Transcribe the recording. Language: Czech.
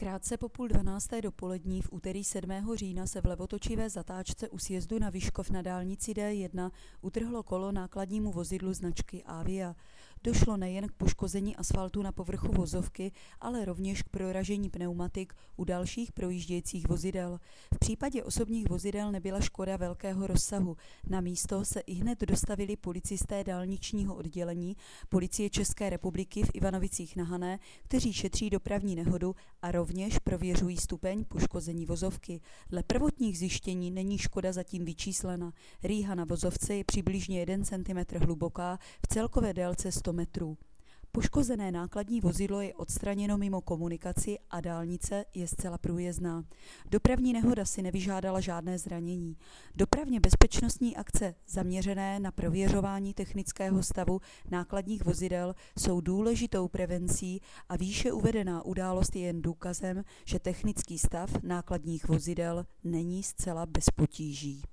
Krátce po 11:30 dopolední v úterý 7. října se v levotočivé zatáčce u sjezdu na Vyškov na dálnici D1 utrhlo kolo nákladnímu vozidlu značky Avia. Došlo nejen k poškození asfaltu na povrchu vozovky, ale rovněž k proražení pneumatik u dalších projíždějících vozidel. V případě osobních vozidel nebyla škoda velkého rozsahu. Na místo se ihned dostavili policisté dálničního oddělení Policie České republiky v Ivanovicích na Hané, kteří šetří dopravní nehodu a rovněž prověřují stupeň poškození vozovky. Dle prvotních zjištění není škoda zatím vyčíslena. Rýha na vozovce je přibližně 1 cm hluboká v celkové délce 100 metrů. Poškozené nákladní vozidlo je odstraněno mimo komunikaci a dálnice je zcela průjezdná. Dopravní nehoda si nevyžádala žádné zranění. Dopravně bezpečnostní akce zaměřené na prověřování technického stavu nákladních vozidel jsou důležitou prevencí a výše uvedená událost je jen důkazem, že technický stav nákladních vozidel není zcela bez potíží.